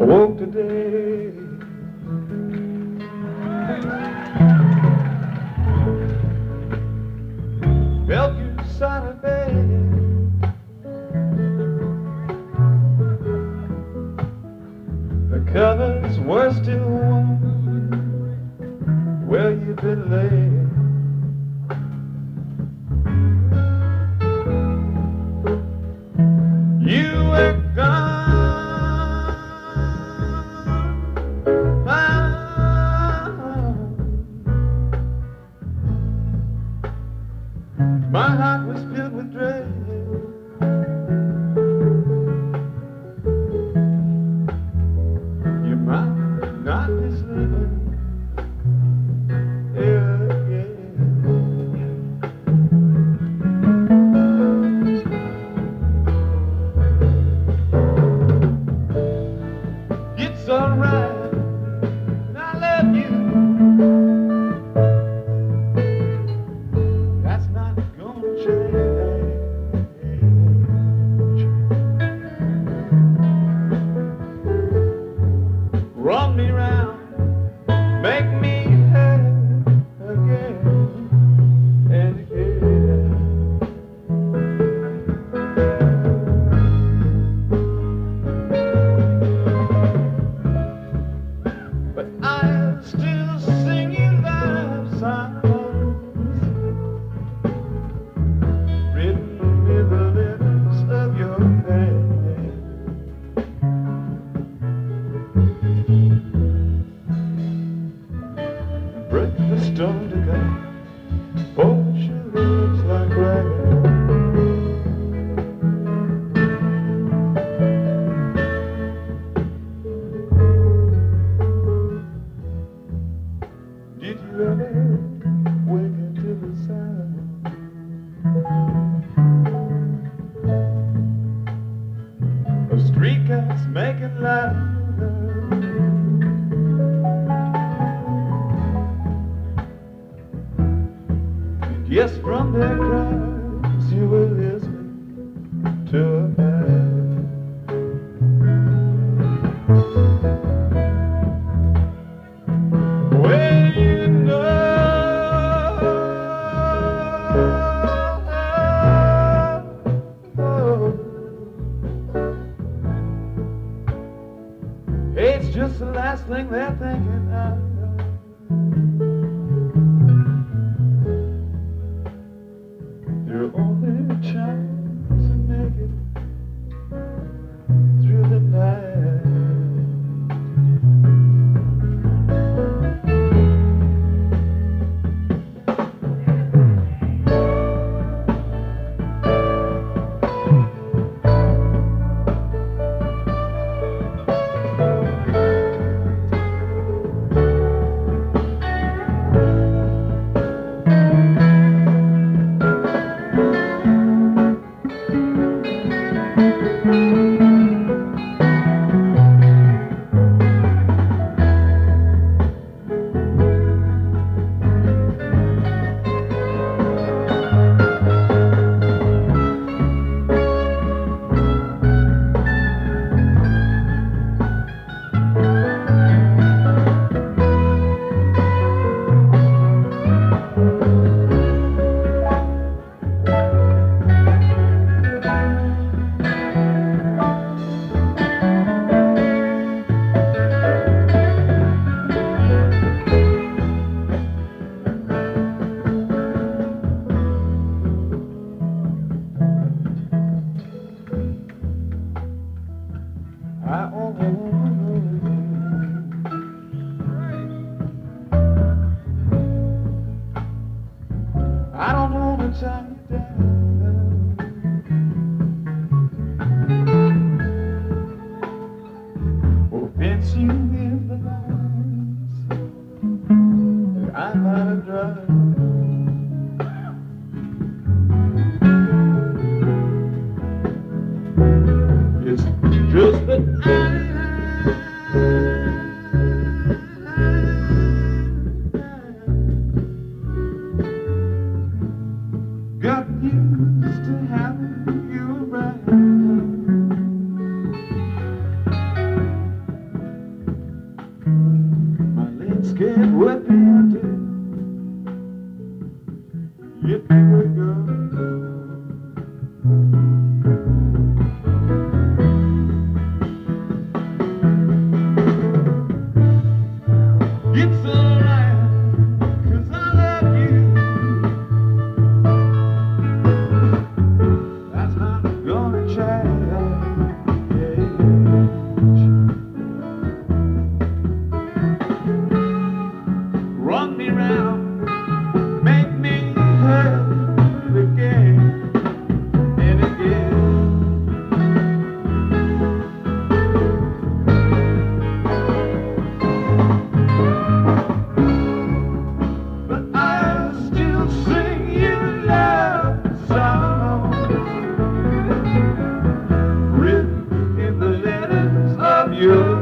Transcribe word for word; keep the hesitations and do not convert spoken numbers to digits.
woke today. Felt you side of bed. The covers were still warm where you've been laid. You were gone, my heart was filled with dread. You might not be sleeping. Yeah, yeah. It's alright, I love you. That's not gonna change. Run me round, make me happy again and again. But I'll still sing you love songs written in the lips of your hand. Break the stone to God, push your lips like ragged. Did you ever wake up to the sound of street cats making loud? Yes, from their cries you were listening to a man. When you know it's just the last thing they're thinking of. Your only chance to make it through the night. I only want to know you. I don't know the time down. Or fence you in the lines that I might have driven. It's just that I got used to having you around. can't wait me to if you would go. It's alright, 'cause I love you. That's how I'm gonna change. Run me round, make me hurt again and again. But I'll still sing you love songs written in the letters of your